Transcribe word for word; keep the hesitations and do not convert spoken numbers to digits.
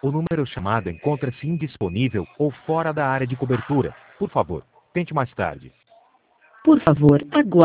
O número chamado encontra-se indisponível ou fora da área de cobertura. Por favor, tente mais tarde. Por favor, aguarde.